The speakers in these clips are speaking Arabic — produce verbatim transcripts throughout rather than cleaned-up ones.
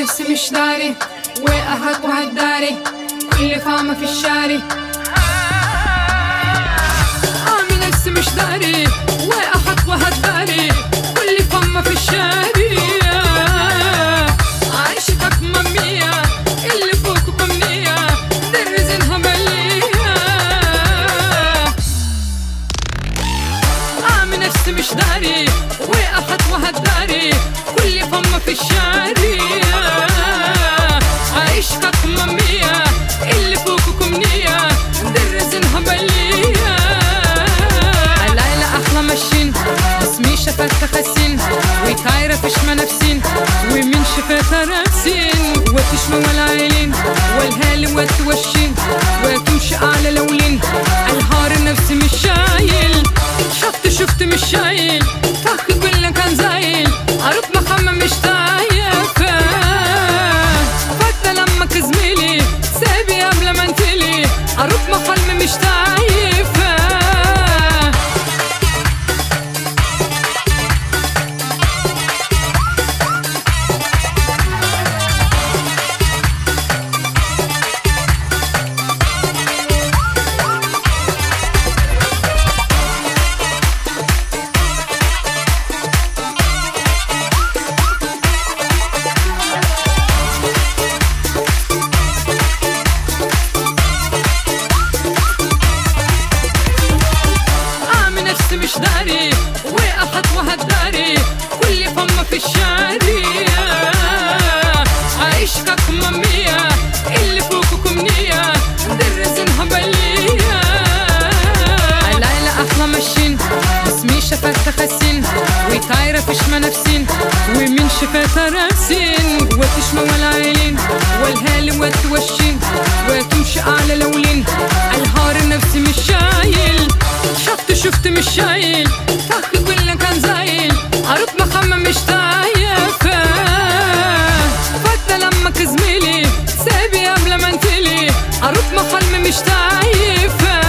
نفسي مش داري وأهك وهداري كل فامة في الشاري. عامل نفسي مش داري وأهك وهداري كل فامة في الشاري. عايشتك ممية اللي فوقكم نية درزنها ملية. عامل نفسي مش داري وأهك وهداري كل فامة في الشاري. عايشتك ممية اللي فوقكم نية درزنها ملية. الليلة أحلى ماشين اسمي شفت تخسين وكايرة فشمة نفسين ومن شفتها راسين وتشمى والعيلين والهالي وتوشين وتمشي على لولين. الهار نفسي مش شايل شفت شفت مش شايل فخ كله كان زايل عروف مخمم مش تايفة. فاتة لما كزميلي سابي قبل ما انتلي عروف مخلم مش تايفة. مش داري وأحد وهداري كل فمة في الشاري. عايشكك ممية اللي فوقكم نية درزنها بلية. الليلة أحلى ماشين اسمي شفت تخسين وكايرة فشمة نفسين ومن شفتها راسين وتشمى والعيلين والهالي وتوشين وتمشي على لولين. الهار نفسي مش شايل شفت شفت مش شايل فخ كله كان زايل عروف مخمم مش تايفة. فاتة لما كزميلي سابي قبل ما انتلي عروف مخلم مش تايفة.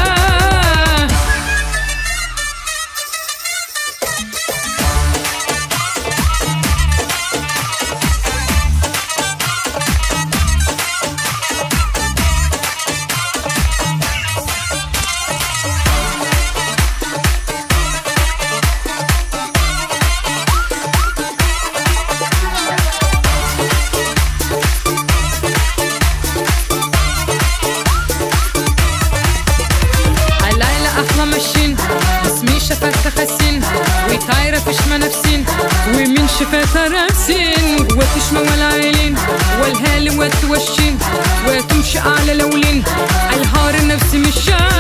ماشين اسمي شفت تخسين وكايرة فشمة نفسين ومن شفتها راسين وتشمى والعيلين والهالي وتوشين وتمشي على لولين. الهار نفسي مش شايل